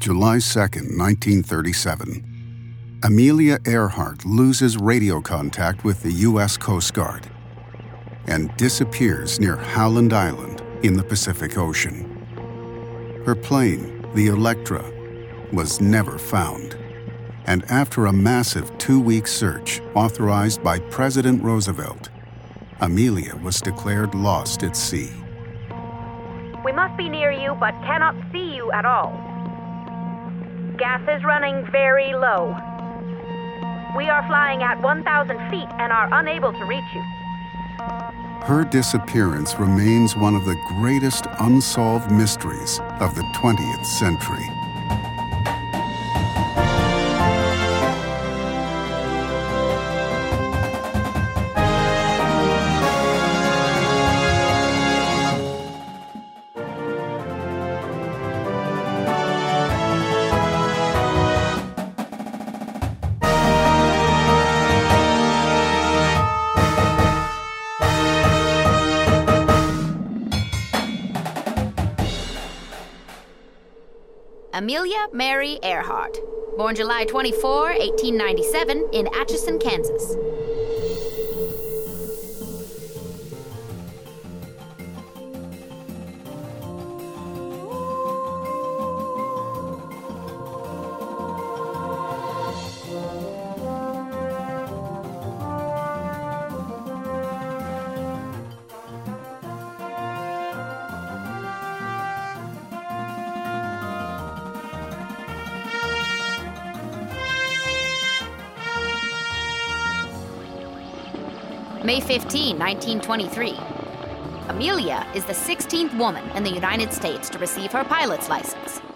July 2nd, 1937. Amelia Earhart loses radio contact with the U.S. Coast Guard and disappears near Howland Island in the Pacific Ocean. Her plane, the Electra, was never found. And after a massive 2-week search authorized by President Roosevelt, Amelia was declared lost at sea. We must be near you, but cannot see you at all. Gas is running very low. We are flying at 1,000 feet and are unable to reach you. Her disappearance remains one of the greatest unsolved mysteries of the 20th century. Amelia Mary Earhart, born July 24, 1897, in Atchison, Kansas. May 15, 1923. Amelia is the 16th woman in the United States to receive her pilot's license.